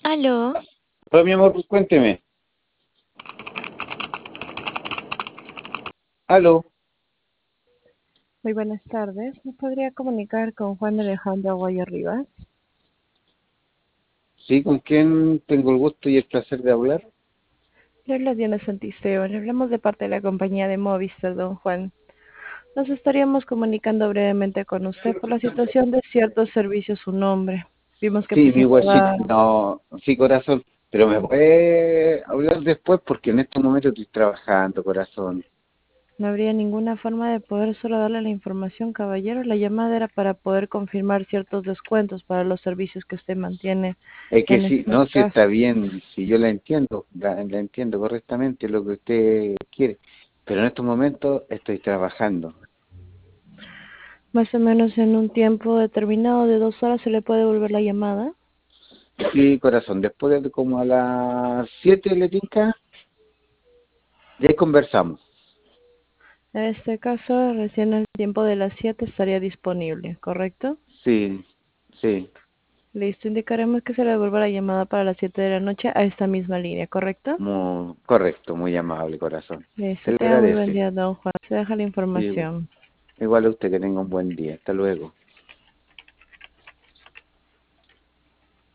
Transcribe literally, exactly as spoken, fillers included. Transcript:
Aló, Hola, mi amor, pues cuénteme. Aló, Muy buenas tardes. ¿Me podría comunicar con Juan Alejandro Aguayo Rivas? sí, ¿con quién tengo el gusto y el placer de hablar? Le habla Diana Santisteo. Le hablamos de parte de la compañía de Movistar, don Juan. Nos estaríamos comunicando brevemente con usted por la situación de ciertos servicios su nombre. Vimos que Sí, mi guachito, presentaba... no, sí, corazón, pero me puede hablar después porque en estos momentos estoy trabajando, corazón. No habría ninguna forma de poder solo darle la información, caballero. La llamada era para poder confirmar ciertos descuentos para los servicios que usted mantiene Es que en sí, esta no, sí casa. está bien, si yo la entiendo, la, la entiendo correctamente lo que usted quiere, pero en estos momentos estoy trabajando. Más o menos en un tiempo determinado de dos horas se le puede devolver la llamada. Sí, corazón, después de como a las siete le tinca, ya conversamos. En este caso, recién el tiempo de las siete estaría disponible, ¿correcto? Sí, sí. Listo, indicaremos que se le devuelva la llamada para las siete de la noche a esta misma línea, ¿correcto? Muy correcto, muy amable, corazón. Se Listo, le tenga muy buen agradece. día, don Juan. Se deja la Igual, información. igual a usted que tenga un buen día. Hasta luego.